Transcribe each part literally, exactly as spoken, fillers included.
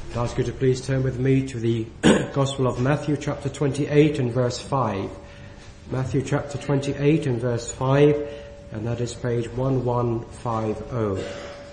I ask you to please turn with me to the Gospel of Matthew chapter twenty-eight and verse five. Matthew chapter twenty-eight and verse five, and that is page eleven fifty.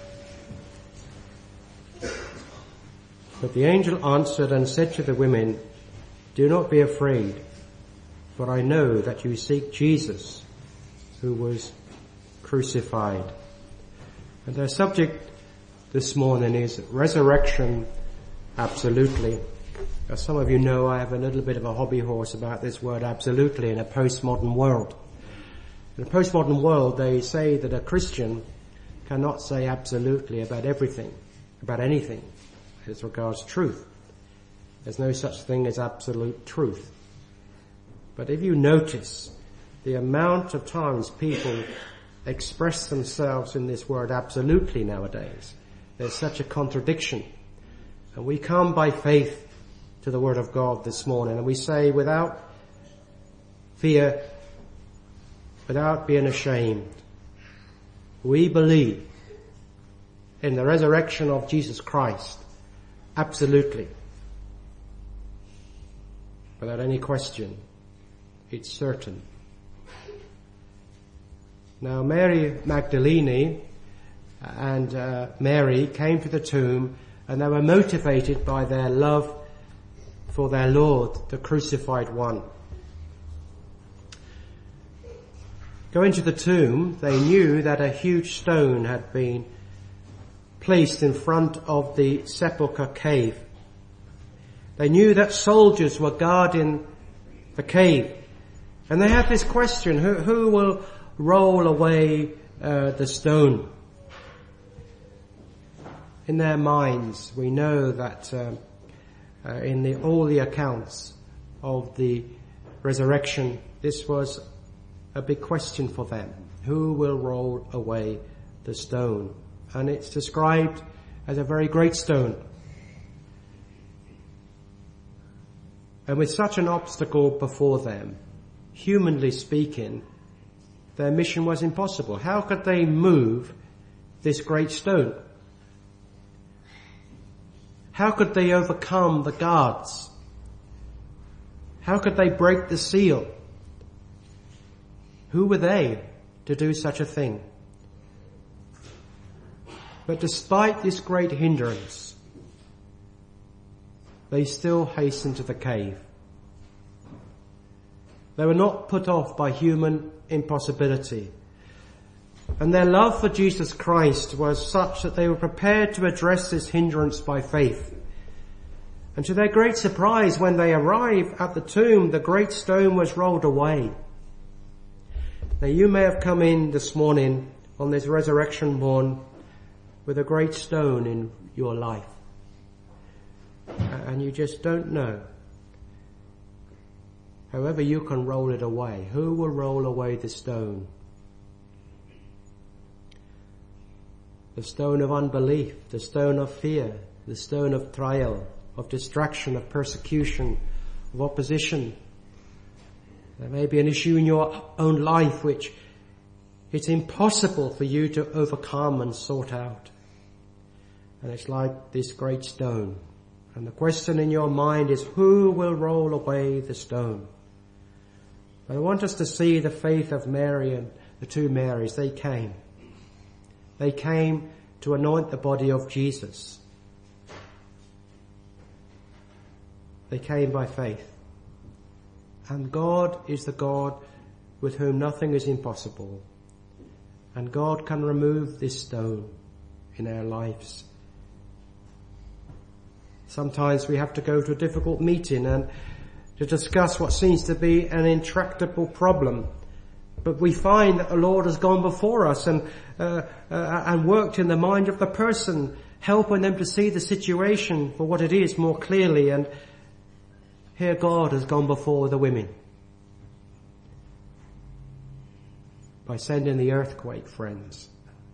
But the angel answered and said to the women, "Do not be afraid, for I know that you seek Jesus, who was crucified." And their subject this morning is resurrection absolutely. As some of you know, I have a little bit of a hobby horse about this word absolutely in a postmodern world. In a postmodern world, they say that a Christian cannot say absolutely about everything, about anything as regards truth. There's no such thing as absolute truth. But if you notice the amount of times people express themselves in this word absolutely nowadays, there's such a contradiction. And we come by faith to the Word of God this morning, and we say without fear, without being ashamed, we believe in the resurrection of Jesus Christ absolutely. Without any question, it's certain. Now, Mary Magdalene and uh, Mary came to the tomb, and they were motivated by their love for their Lord, the crucified one. Going to the tomb, they knew that a huge stone had been placed in front of the sepulchre cave. They knew that soldiers were guarding the cave. And they had this question, who, who will roll away uh, the stone? In their minds, we know that uh, uh, in the, all the accounts of the resurrection, this was a big question for them. Who will roll away the stone? And it's described as a very great stone. And with such an obstacle before them, humanly speaking, their mission was impossible. How could they move this great stone? How could they overcome the guards? How could they break the seal? Who were they to do such a thing? But despite this great hindrance, they still hastened to the cave. They were not put off by human impossibility. And their love for Jesus Christ was such that they were prepared to address this hindrance by faith. And to their great surprise, when they arrived at the tomb, the great stone was rolled away. Now, you may have come in this morning on this resurrection morn with a great stone in your life. And you just don't know. However, you can roll it away. Who will roll away the stone? The stone of unbelief, the stone of fear, the stone of trial, of distraction, of persecution, of opposition. There may be an issue in your own life which it's impossible for you to overcome and sort out. And it's like this great stone. And the question in your mind is, who will roll away the stone? But I want us to see the faith of Mary and the two Marys. They came. They came to anoint the body of Jesus. They came by faith. And God is the God with whom nothing is impossible. And God can remove this stone in our lives. Sometimes we have to go to a difficult meeting and to discuss what seems to be an intractable problem. But we find that the Lord has gone before us and uh, uh, and worked in the mind of the person, helping them to see the situation for what it is more clearly. And here God has gone before the women by sending the earthquake, friends.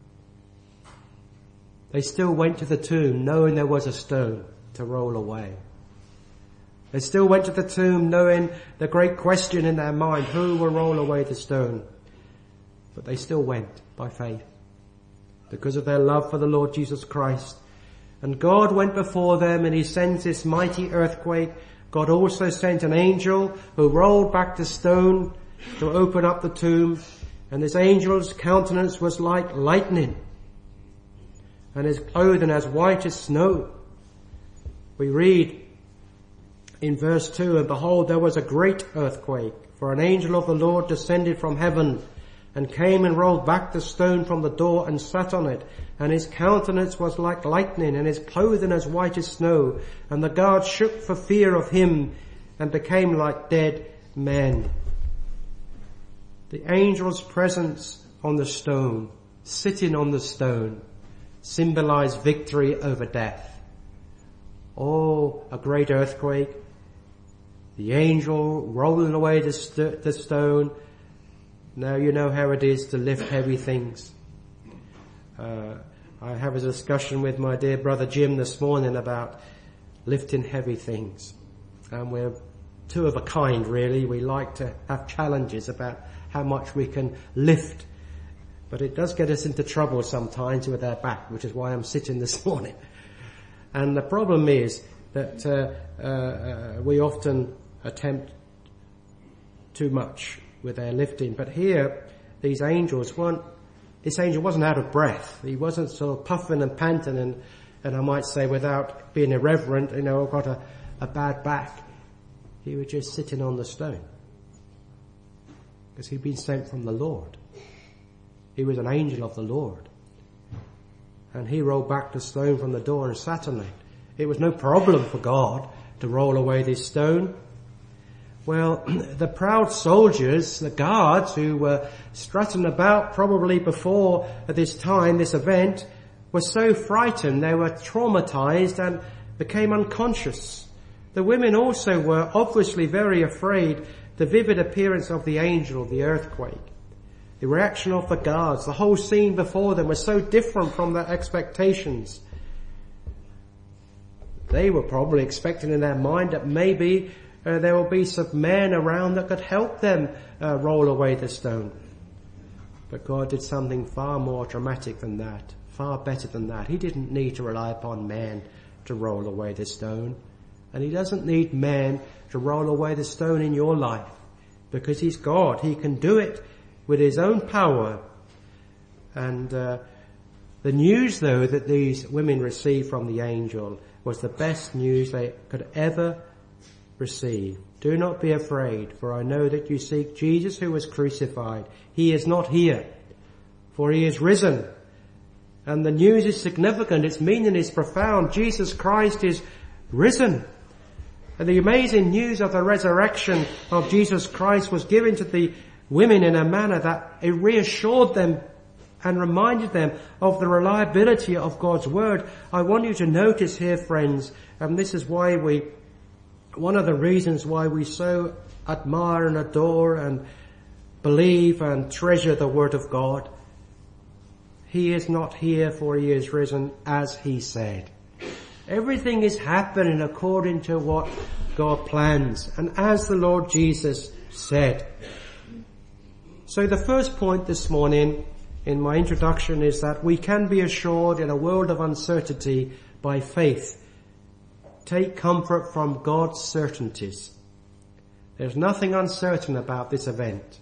They still went to the tomb knowing there was a stone to roll away. They still went to the tomb knowing the great question in their mind, who will roll away the stone? But they still went by faith because of their love for the Lord Jesus Christ And God went before them and he sends this mighty earthquake. God also sent an angel who rolled back the stone to open up the tomb. And this angel's countenance was like lightning, and his clothing as white as snow. We read in verse two, and behold, there was a great earthquake, for an angel of the Lord descended from heaven and came and rolled back the stone from the door and sat on it. And his countenance was like lightning, and his clothing as white as snow. And the guards shook for fear of him and became like dead men. The angel's presence on the stone, sitting on the stone, symbolized victory over death. Oh, a great earthquake. The angel rolling away the, st- the stone. Now you know how it is to lift heavy things. Uh, I have a discussion with my dear brother Jim this morning about lifting heavy things. And we're two of a kind, really. We like to have challenges about how much we can lift. But it does get us into trouble sometimes with our back, which is why I'm sitting this morning. And the problem is that uh, uh, we often attempt too much with our lifting. But here, these angels weren't, this angel wasn't out of breath. He wasn't sort of puffing and panting and, and I might say without being irreverent, you know, I've got a, a bad back. He was just sitting on the stone, because he'd been sent from the Lord. He was an angel of the Lord. And he rolled back the stone from the door and sat on it. It was no problem for God to roll away this stone. Well, the proud soldiers, the guards who were strutting about probably before this time, this event, were so frightened, they were traumatized and became unconscious. The women also were obviously very afraid. The vivid appearance of the angel, the earthquake, the reaction of the guards, the whole scene before them was so different from their expectations. They were probably expecting in their mind that maybe uh, there will be some men around that could help them uh, roll away the stone. But God did something far more dramatic than that, far better than that. He didn't need to rely upon man to roll away the stone. And he doesn't need man to roll away the stone in your life, because he's God. He can do it with his own power. And uh, the news, though, that these women received from the angel was the best news they could ever receive. Do not be afraid, for I know that you seek Jesus who was crucified. He is not here, for he is risen. And the news is significant. Its meaning is profound. Jesus Christ is risen. And the amazing news of the resurrection of Jesus Christ was given to the women in a manner that it reassured them and reminded them of the reliability of God's word. I want you to notice here, friends, and this is why we, one of the reasons why we so admire and adore and believe and treasure the word of God. He is not here, for he is risen, as he said. Everything is happening according to what God plans and as the Lord Jesus said. So the first point this morning in my introduction is that we can be assured in a world of uncertainty by faith. Take comfort from God's certainties. There's nothing uncertain about this event.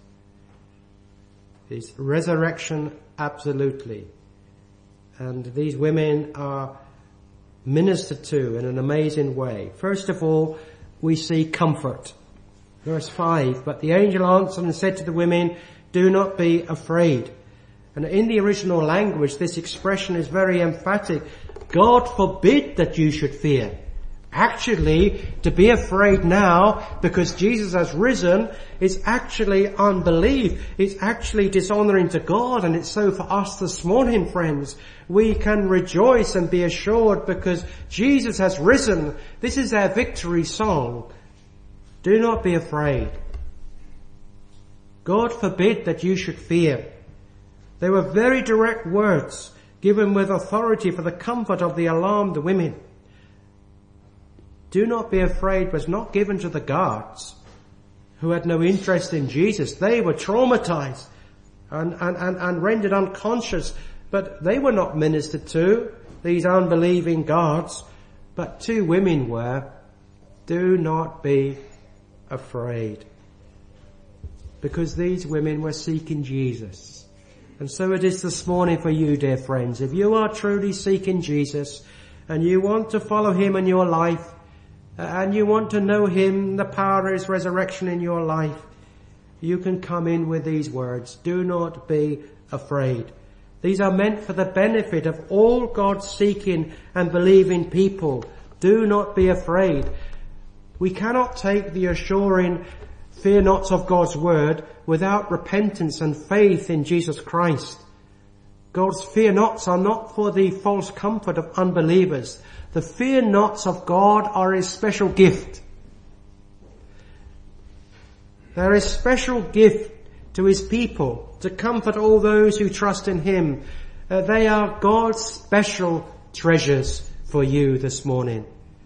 His resurrection, absolutely. And these women are ministered to in an amazing way. First of all, we see comfort. Verse five, but the angel answered and said to the women, do not be afraid. And in the original language, this expression is very emphatic. God forbid that you should fear. Actually, to be afraid now because Jesus has risen is actually unbelief. It's actually dishonoring to God, and it's so for us this morning, friends. We can rejoice and be assured because Jesus has risen. This is our victory song. Do not be afraid. God forbid that you should fear. They were very direct words given with authority for the comfort of the alarmed women. Do not be afraid was not given to the guards who had no interest in Jesus. They were traumatized and, and, and, and rendered unconscious, but they were not ministered to. these unbelieving guards, but two women were. Do not be afraid. Because these women were seeking Jesus. And so it is this morning for you, dear friends. If you are truly seeking Jesus and you want to follow him in your life, and you want to know him, the power of his resurrection in your life, you can come in with these words. Do not be afraid. These are meant for the benefit of all God seeking and believing people. Do not be afraid. We cannot take the assuring fear nots of God's word without repentance and faith in Jesus Christ. God's fear nots are not for the false comfort of unbelievers. The fear nots of God are his special gift. They're his special gift to his people to comfort all those who trust in him. Uh, they are God's special treasures for you this morning.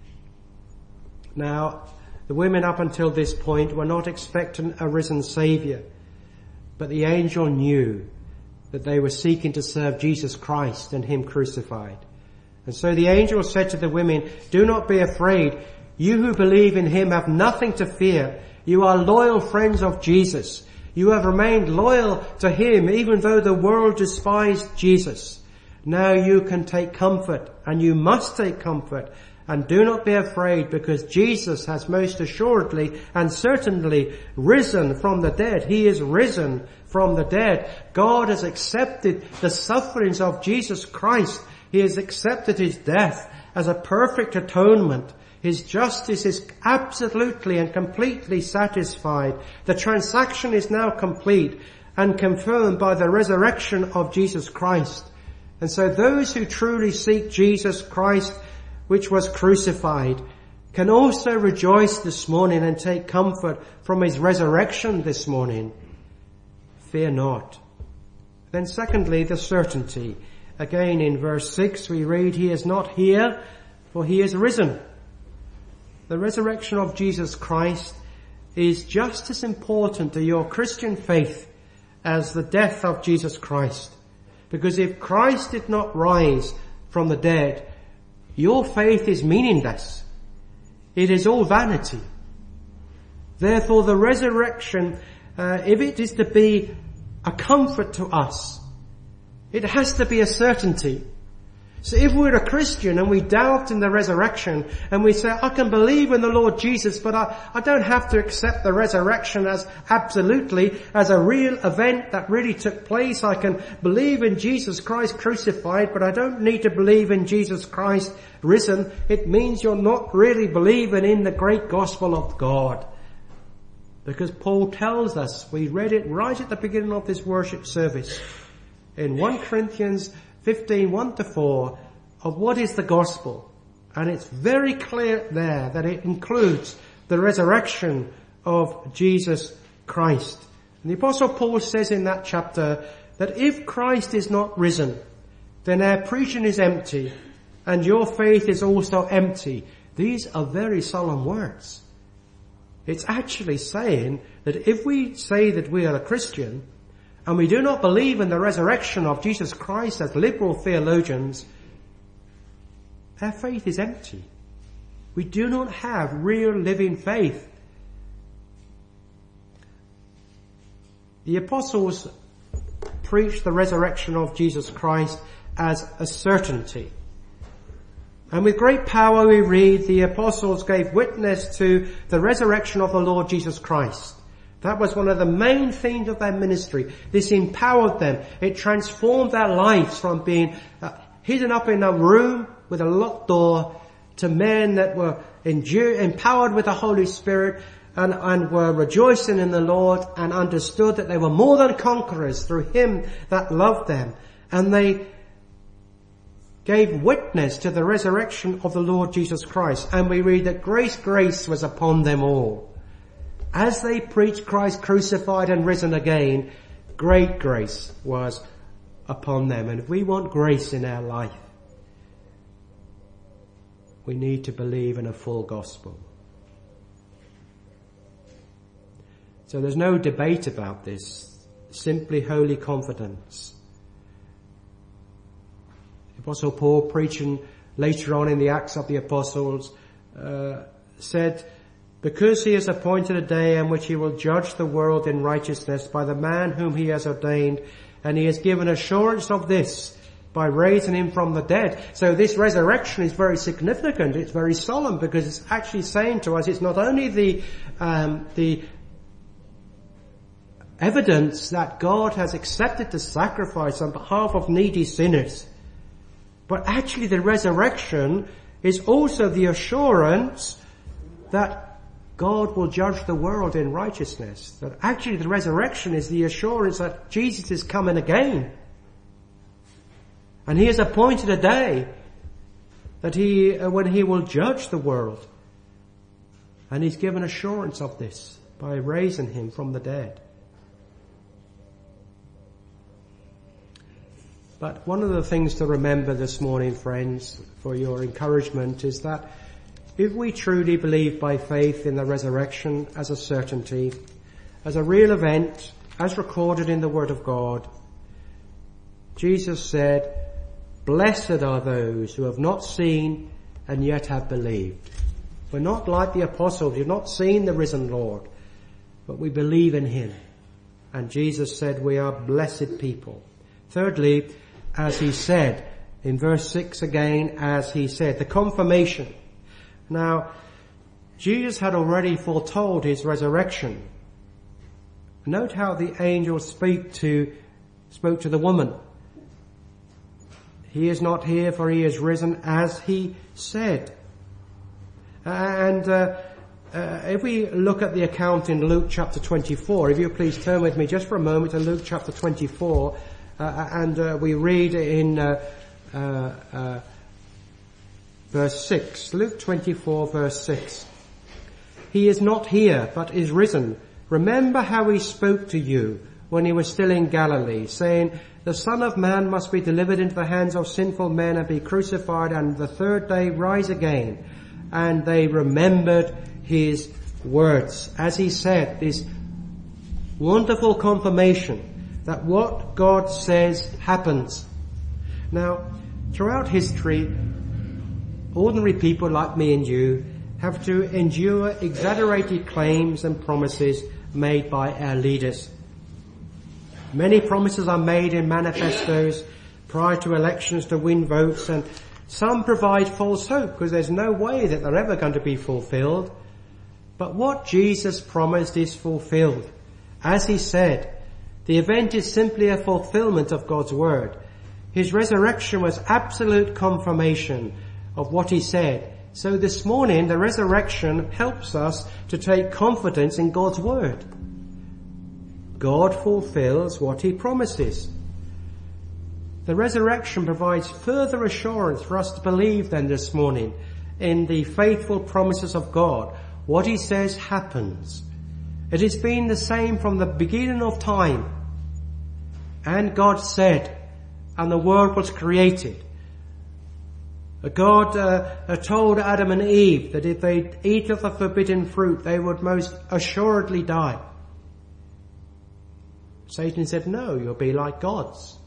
Now, the women up until this point were not expecting a risen Saviour, but the angel knew that they were seeking to serve Jesus Christ and him crucified. And so the angel said to the women, do not be afraid. You who believe in him have nothing to fear. You are loyal friends of Jesus. You have remained loyal to him even though the world despised Jesus. Now you can take comfort, and you must take comfort. And do not be afraid, because Jesus has most assuredly and certainly risen from the dead. He is risen from the dead. God has accepted the sufferings of Jesus Christ. He has accepted his death as a perfect atonement. His justice is absolutely and completely satisfied. The transaction is now complete and confirmed by the resurrection of Jesus Christ. And so those who truly seek Jesus Christ, which was crucified, can also rejoice this morning and take comfort from his resurrection this morning. Fear not. Then secondly, the certainty. Again in verse six we read, he is not here, for he is risen. The resurrection of Jesus Christ is just as important to your Christian faith as the death of Jesus Christ. Because if Christ did not rise from the dead, your faith is meaningless. It is all vanity. Therefore, the resurrection, uh, if it is to be a comfort to us, it has to be a certainty. So if we're a Christian and we doubt in the resurrection and we say, I can believe in the Lord Jesus, but I, I don't have to accept the resurrection as absolutely, as a real event that really took place. I can believe in Jesus Christ crucified, but I don't need to believe in Jesus Christ risen. It means you're not really believing in the great gospel of God. Because Paul tells us, we read it right at the beginning of this worship service, in First Corinthians fifteen, one to four, of what is the gospel. And it's very clear there that it includes the resurrection of Jesus Christ. And the Apostle Paul says in that chapter that if Christ is not risen, then our preaching is empty and your faith is also empty. These are very solemn words. It's actually saying that if we say that we are a Christian and we do not believe in the resurrection of Jesus Christ as liberal theologians, our faith is empty. We do not have real living faith. The apostles preached the resurrection of Jesus Christ as a certainty. And with great power we read, the apostles gave witness to the resurrection of the Lord Jesus Christ. That was one of the main themes of their ministry. This empowered them. It transformed their lives from being uh, hidden up in a room with a locked door to men that were endure, empowered with the Holy Spirit and, and were rejoicing in the Lord and understood that they were more than conquerors through him that loved them. And they gave witness to the resurrection of the Lord Jesus Christ. And we read that grace, grace was upon them all. As they preached Christ crucified and risen again, great grace was upon them. And if we want grace in our life, we need to believe in a full gospel. So there's no debate about this, simply holy confidence. If Apostle Paul, preaching later on in the Acts of the Apostles, uh, said, because he has appointed a day in which he will judge the world in righteousness by the man whom he has ordained, and he has given assurance of this by raising him from the dead. So this resurrection is very significant. It's very solemn, because it's actually saying to us, it's not only the um, the evidence that God has accepted the sacrifice on behalf of needy sinners, but actually the resurrection is also the assurance that God will judge the world in righteousness. That actually the resurrection is the assurance that Jesus is coming again. And he has appointed a day that he, uh, when he will judge the world. And he's given assurance of this by raising him from the dead. But one of the things to remember this morning, friends, for your encouragement, is that if we truly believe by faith in the resurrection as a certainty, as a real event, as recorded in the Word of God, Jesus said, "Blessed are those who have not seen and yet have believed." We're not like the apostles. We've not seen the risen Lord, but we believe in him. And Jesus said we are blessed people. Thirdly, as he said, in verse six again, as he said, the confirmation. Now, Jesus had already foretold his resurrection. Note how the angel speak to, spoke to the woman. He is not here, for he is risen, as he said. And uh, uh, if we look at the account in Luke chapter twenty-four, if you please turn with me just for a moment to Luke chapter twenty-four, uh, and uh, we read in uh, uh, uh, verse six. Luke twenty-four, verse six. He is not here, but is risen. Remember how he spoke to you when he was still in Galilee, saying, the Son of Man must be delivered into the hands of sinful men and be crucified, and the third day rise again. And they remembered his words. As he said, this wonderful confirmation that what God says happens. Now, throughout history, ordinary people like me and you have to endure exaggerated claims and promises made by our leaders. Many promises are made in manifestos prior to elections to win votes, and some provide false hope because there's no way that they're ever going to be fulfilled. But what Jesus promised is fulfilled. As he said, the event is simply a fulfillment of God's word. His resurrection was absolute confirmation of what he said. So this morning, the resurrection helps us to take confidence in God's word. God fulfills what he promises. The resurrection provides further assurance for us to believe then this morning in the faithful promises of God. What he says happens. It has been the same from the beginning of time. And God said, and the world was created. God uh, told Adam and Eve that if they eat of the forbidden fruit, they would most assuredly die. Satan said, no, you'll be like gods.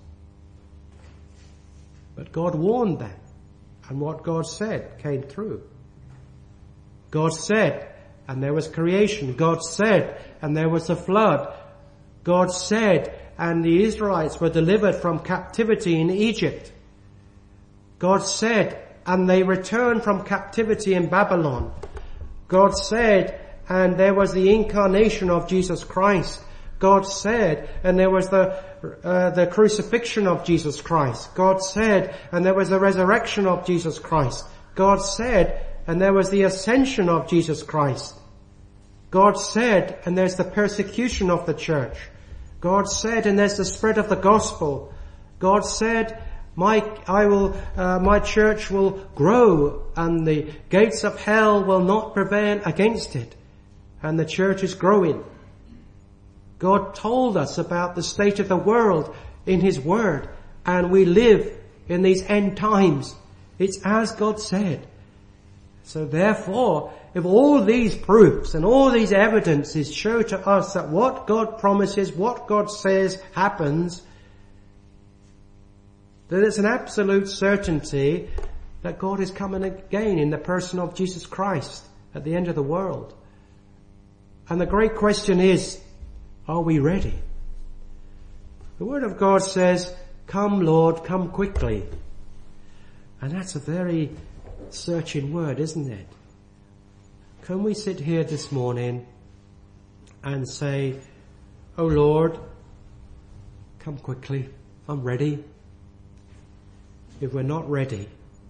But God warned them, and what God said came through. God said, and there was creation. God said, and there was a flood. God said, and the Israelites were delivered from captivity in Egypt. God said, and they returned from captivity in Babylon. God said, and there was the incarnation of Jesus Christ. God said, and there was the uh, the crucifixion of Jesus Christ. God said, and there was the resurrection of Jesus Christ. God said, and there was the ascension of Jesus Christ. God said, and there's the persecution of the church. God said, and there's the spread of the gospel. God said, my I will uh, my church will grow, and the gates of hell will not prevail against it. And the church is growing. God told us about the state of the world in his word, and we live in these end times. It's as God said. So therefore, if all these proofs and all these evidences show to us that what God promises, what God says happens, That it's an absolute certainty that God is coming again in the person of Jesus Christ at the end of the world. And the great question is, are we ready? The Word of God says, "Come, Lord, come quickly." And that's a very searching word, isn't it? Can we sit here this morning and say, "Oh Lord, come quickly, I'm ready"? If we're not ready,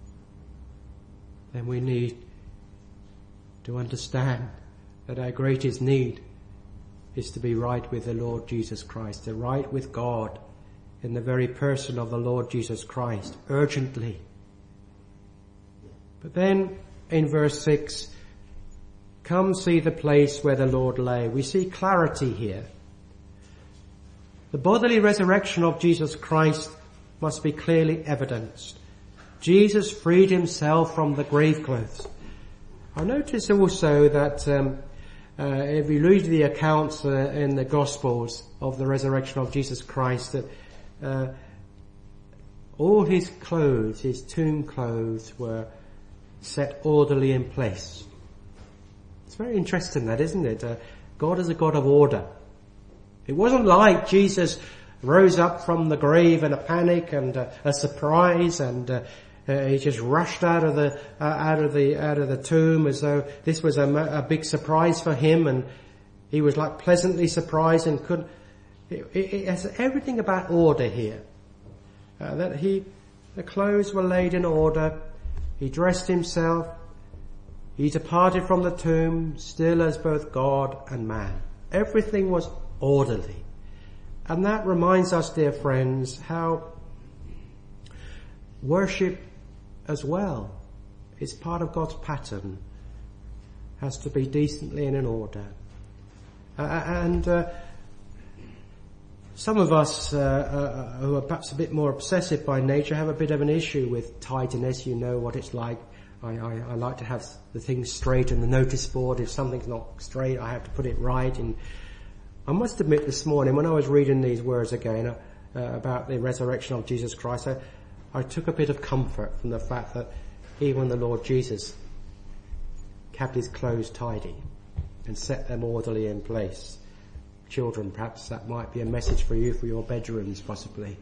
then we need to understand that our greatest need is to be right with the Lord Jesus Christ, to right with God in the very person of the Lord Jesus Christ, urgently. But then in verse six, "Come see the place where the Lord lay." We see clarity here. The bodily resurrection of Jesus Christ must be clearly evidenced. Jesus freed himself from the grave clothes. I notice also that um, uh, if you read the accounts uh, in the Gospels of the resurrection of Jesus Christ, that uh, all his clothes, his tomb clothes, were set orderly in place. It's very interesting that, isn't it? Uh, God is a God of order. It wasn't like Jesus rose up from the grave in a panic and uh, a surprise, and uh, uh, he just rushed out of the uh, out of the out of the tomb as though this was a, a big surprise for him, and he was like pleasantly surprised and couldn't. It, it, it has everything about order here. Uh, that he, the clothes were laid in order. He dressed himself. He departed from the tomb, still as both God and man. Everything was orderly. And that reminds us, dear friends, how worship as well is part of God's pattern, has to be decently and in order. Uh, and uh, some of us uh, uh, who are perhaps a bit more obsessive by nature have a bit of an issue with tidiness. You know what it's like. I, I, I like to have the things straight on the notice board. If something's not straight, I have to put it right. And I must admit this morning, when I was reading these words again uh, about the resurrection of Jesus Christ, I, I took a bit of comfort from the fact that even the Lord Jesus kept his clothes tidy and set them orderly in place. Children, perhaps that might be a message for you for your bedrooms, possibly.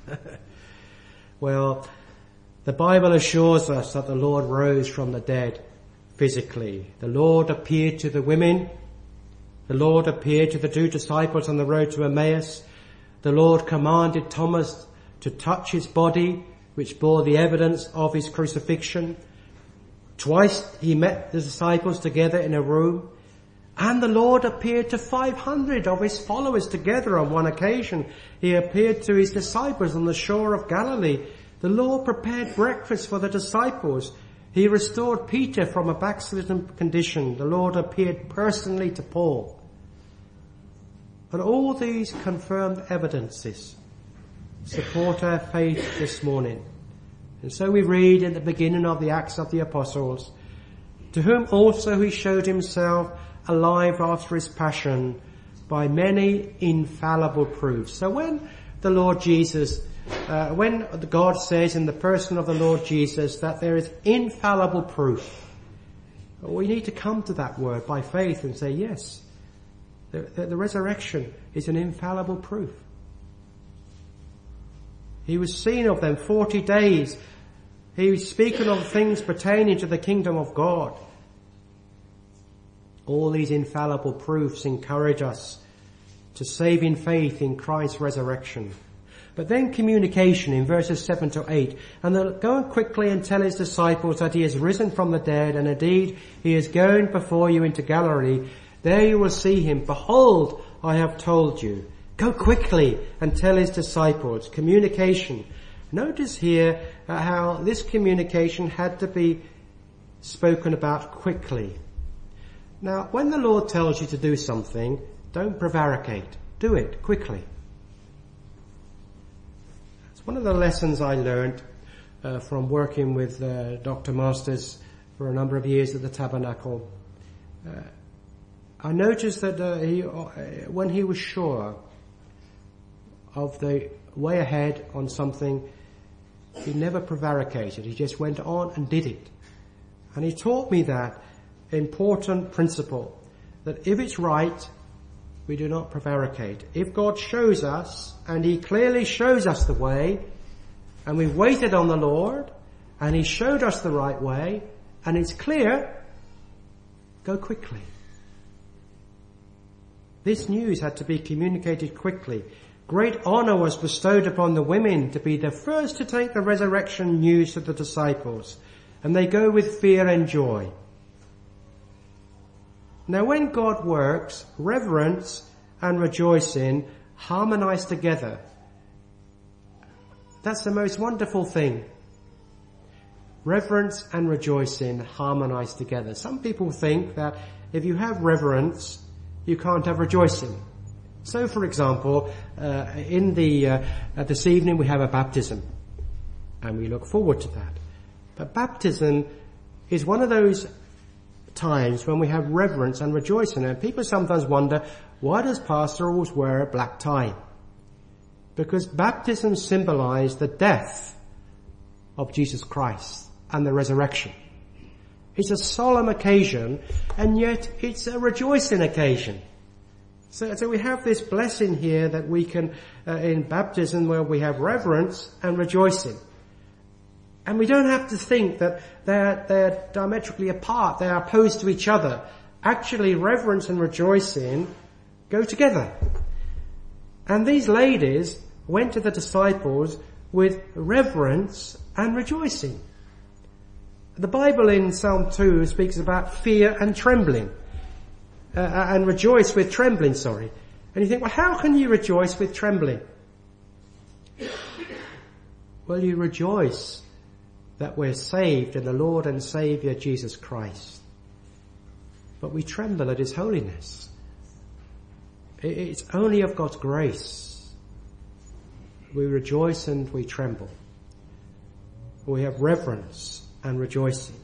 Well, the Bible assures us that the Lord rose from the dead physically. The Lord appeared to the women. The Lord appeared to the two disciples on the road to Emmaus. The Lord commanded Thomas to touch his body, which bore the evidence of his crucifixion. Twice he met the disciples together in a room. And the Lord appeared to five hundred of his followers together on one occasion. He appeared to his disciples on the shore of Galilee. The Lord prepared breakfast for the disciples. He restored Peter from a backslidden condition. The Lord appeared personally to Paul. And all these confirmed evidences support our faith this morning. And so we read in the beginning of the Acts of the Apostles, "To whom also he showed himself alive after his passion by many infallible proofs." So when the Lord Jesus Uh, when God says in the person of the Lord Jesus that there is infallible proof, we need to come to that word by faith and say, yes, the, the, the resurrection is an infallible proof. He was seen of them forty days. He was speaking of things pertaining to the kingdom of God. All these infallible proofs encourage us to saving faith in Christ's resurrection. But then communication in verses seven to eight. "And they'll go quickly and tell his disciples that he has risen from the dead, and indeed he is going before you into Galilee. There you will see him. Behold, I have told you." Go quickly and tell his disciples. Communication. Notice here uh, how this communication had to be spoken about quickly. Now, when the Lord tells you to do something, don't prevaricate. Do it quickly. One of the lessons I learned uh, from working with uh, Doctor Masters for a number of years at the Tabernacle, uh, I noticed that uh, he, uh, when he was sure of the way ahead on something, He never prevaricated. He just went on and did it. And he taught me that important principle, that if it's right, we do not prevaricate. If God shows us, and he clearly shows us the way, and we waited on the Lord, and he showed us the right way, and it's clear, go quickly. This news had to be communicated quickly. Great honor was bestowed upon the women to be the first to take the resurrection news to the disciples, and they go with fear and joy. Now when God works, reverence and rejoicing harmonize together. That's the most wonderful thing. Reverence and rejoicing harmonize together. Some people think that if you have reverence, you can't have rejoicing. So, for example, uh, in the uh, uh, this evening we have a baptism, and we look forward to that. But baptism is one of those times when we have reverence and rejoicing. And people sometimes wonder, why does pastor always wear a black tie? Because baptism symbolizes the death of Jesus Christ and the resurrection. It's a solemn occasion, and yet it's a rejoicing occasion. So, so we have this blessing here that we can, uh, in baptism, where we have reverence and rejoicing. And we don't have to think that they're, they're diametrically apart, they are opposed to each other. Actually, reverence and rejoicing go together. And these ladies went to the disciples with reverence and rejoicing. The Bible in Psalm two speaks about fear and trembling. Uh, and rejoice with trembling, sorry. And you think, well, how can you rejoice with trembling? Well, you rejoice that we're saved in the Lord and Saviour Jesus Christ. But we tremble at his holiness. It's only of God's grace. We rejoice and we tremble. We have reverence and rejoicing.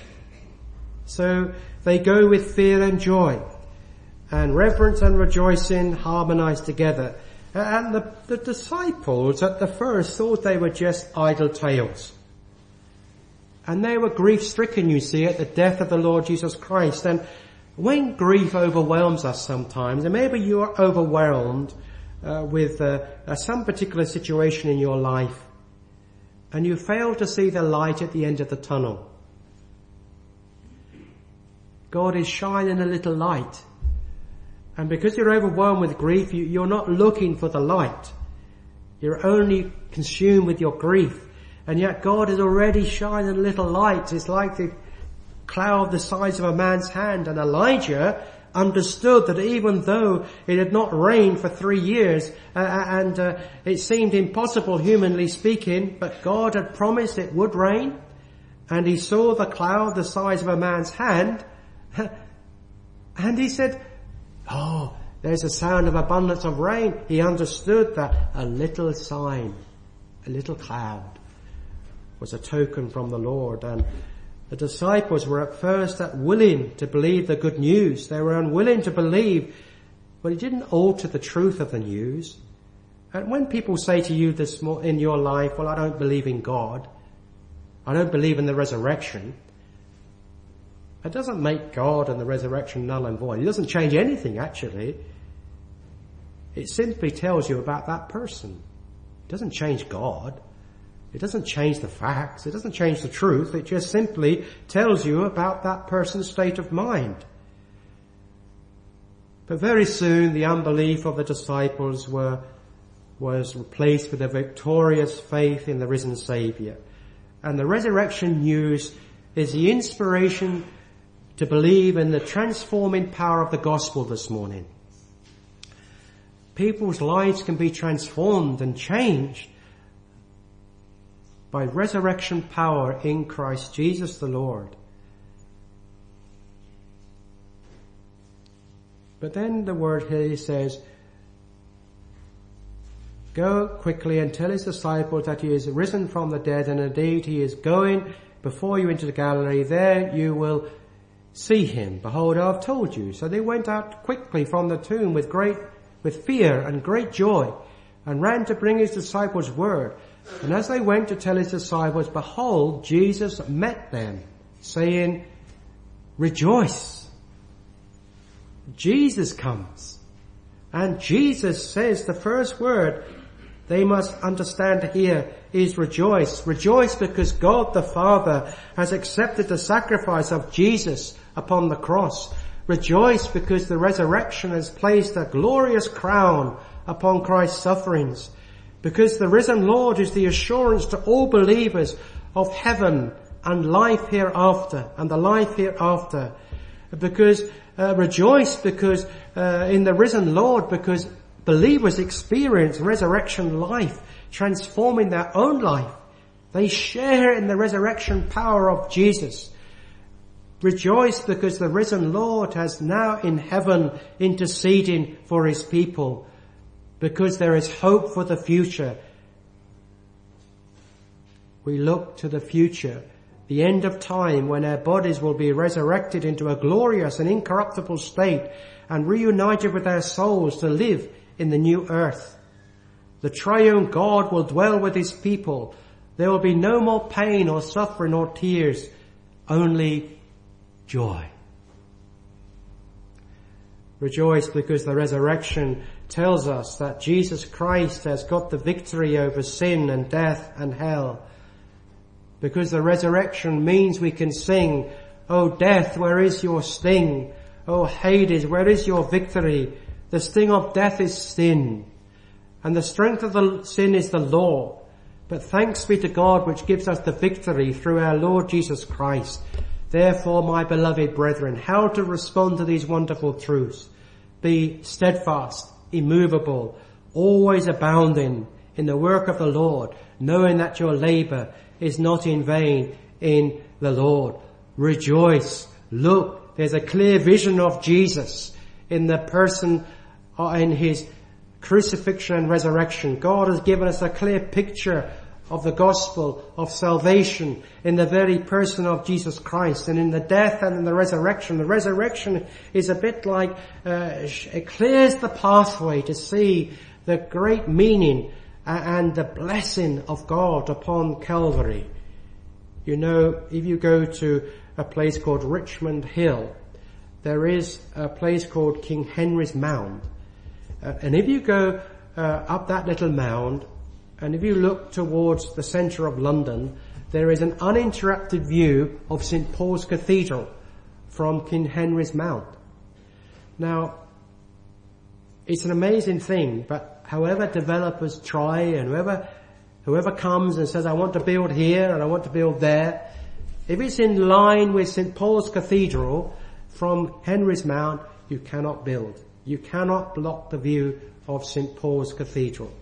So they go with fear and joy, and reverence and rejoicing harmonize together. And the, the disciples at the first thought they were just idle tales. And they were grief-stricken, you see, at the death of the Lord Jesus Christ. And when grief overwhelms us sometimes, and maybe you are overwhelmed uh, with uh, uh, some particular situation in your life, and you fail to see the light at the end of the tunnel. God is shining a little light. And because you're overwhelmed with grief, you, you're not looking for the light. You're only consumed with your grief. And yet God is already shining a little light. It's like the cloud the size of a man's hand. And Elijah understood that even though it had not rained for three years, uh, and uh, it seemed impossible humanly speaking, but God had promised it would rain, and he saw the cloud the size of a man's hand, and he said, oh, there's a sound of abundance of rain. He understood that a little sign, a little cloud, was a token from the Lord. And the disciples were at first willing to believe the good news. They were unwilling to believe, but it didn't alter the truth of the news. And when people say to you this in your life, well, I don't believe in God, I don't believe in the resurrection, it doesn't make God and the resurrection null and void. It doesn't change anything, actually. It simply tells you about that person. It doesn't change God. It doesn't change the facts. It doesn't change the truth. It just simply tells you about that person's state of mind. But very soon the unbelief of the disciples were, was replaced with a victorious faith in the risen Saviour. And the resurrection news is the inspiration to believe in the transforming power of the gospel this morning. People's lives can be transformed and changed by resurrection power in Christ Jesus the Lord. But then the word here says, go quickly and tell his disciples that he is risen from the dead, and indeed he is going before you into the Galilee. There you will see him. Behold, I have told you. So they went out quickly from the tomb with great, with fear and great joy, and ran to bring his disciples word. And as they went to tell his disciples, behold, Jesus met them, saying, rejoice. Jesus comes. And Jesus says the first word they must understand here is rejoice. Rejoice because God the Father has accepted the sacrifice of Jesus upon the cross. Rejoice because the resurrection has placed a glorious crown upon Christ's sufferings. Because the risen Lord is the assurance to all believers of heaven and life hereafter, and the life hereafter. Because, uh, rejoice because, uh, in the risen Lord, because believers experience resurrection life, transforming their own life. They share in the resurrection power of Jesus. Rejoice because the risen Lord has now in heaven interceding for his people, because there is hope for the future. We look to the future, the end of time, when our bodies will be resurrected into a glorious and incorruptible state and reunited with our souls to live in the new earth. The triune God will dwell with his people. There will be no more pain or suffering or tears, only joy. Rejoice because the resurrection tells us that Jesus Christ has got the victory over sin and death and hell. Because the resurrection means we can sing, "O death, where is your sting? O Hades, where is your victory? The sting of death is sin, and the strength of the sin is the law. But thanks be to God which gives us the victory through our Lord Jesus Christ." Therefore, my beloved brethren, how to respond to these wonderful truths? Be steadfast, immovable, always abounding in the work of the Lord, knowing that your labour is not in vain in the Lord. Rejoice. Look, there's a clear vision of Jesus in the person, uh, in his crucifixion and resurrection. God has given us a clear picture of the gospel of salvation in the very person of Jesus Christ, and in the death and in the resurrection. The resurrection is a bit like, uh, it clears the pathway to see the great meaning and the blessing of God upon Calvary. You know, if you go to a place called Richmond Hill, there is a place called King Henry's Mound. Uh, and if you go uh, up that little mound, and if you look towards the centre of London, there is an uninterrupted view of Saint Paul's Cathedral from King Henry's Mount. Now, it's an amazing thing, but however developers try, and whoever, whoever comes and says, I want to build here and I want to build there, if it's in line with Saint Paul's Cathedral from Henry's Mount, you cannot build. You cannot block the view of Saint Paul's Cathedral.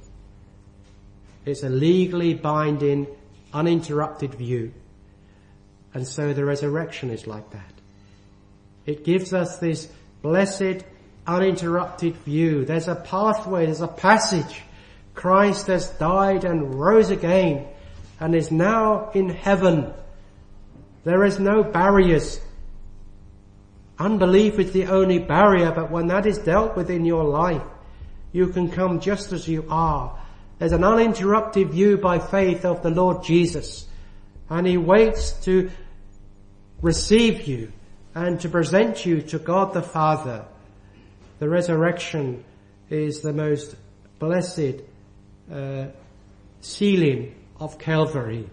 It's a legally binding, uninterrupted view. And so the resurrection is like that. It gives us this blessed, uninterrupted view. There's a pathway, there's a passage. Christ has died and rose again and is now in heaven. There is no barriers. Unbelief is the only barrier, but when that is dealt with in your life, you can come just as you are. There's an uninterrupted view by faith of the Lord Jesus, and he waits to receive you and to present you to God the Father. The resurrection is the most blessed uh, sealing of Calvary.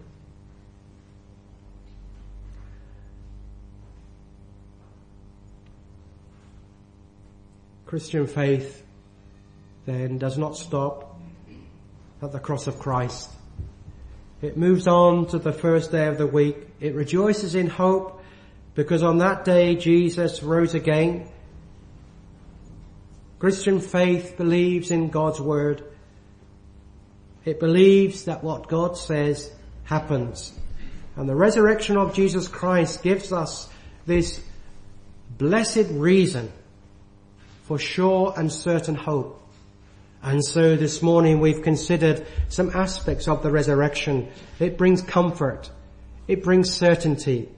Christian faith then does not stop at the cross of Christ. It moves on to the first day of the week. It rejoices in hope because on that day Jesus rose again. Christian faith believes in God's word. It believes that what God says happens. And the resurrection of Jesus Christ gives us this blessed reason for sure and certain hope. And so this morning we've considered some aspects of the resurrection. It brings comfort. It brings certainty.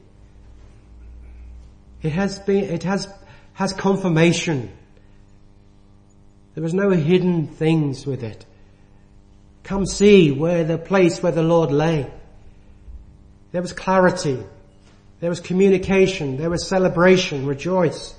It has been, it has, has confirmation. There was no hidden things with it. Come see where the place where the Lord lay. There was clarity. There was communication. There was celebration. Rejoice.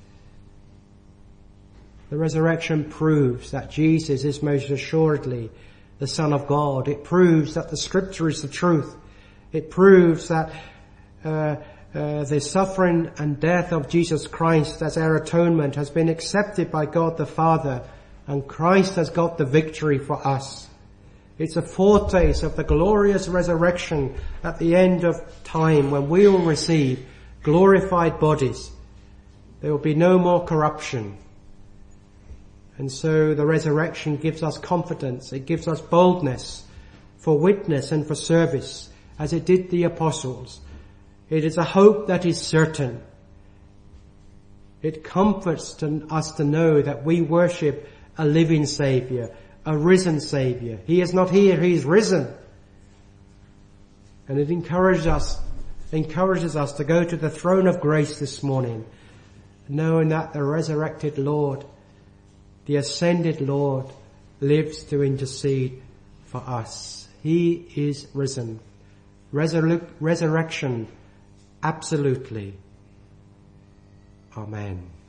The resurrection proves that Jesus is most assuredly the Son of God. It proves that the Scripture is the truth. It proves that uh, uh, the suffering and death of Jesus Christ as our atonement has been accepted by God the Father, and Christ has got the victory for us. It's a foretaste of the glorious resurrection at the end of time, when we will receive glorified bodies. There will be no more corruption. And so the resurrection gives us confidence. It gives us boldness for witness and for service, as it did the apostles. It is a hope that is certain. It comforts to us to know that we worship a living Saviour, a risen Saviour. He is not here, He is risen. And it encourages us, encourages us to go to the throne of grace this morning, knowing that the resurrected Lord, the ascended Lord, lives to intercede for us. He is risen. Resur- resurrection, absolutely. Amen.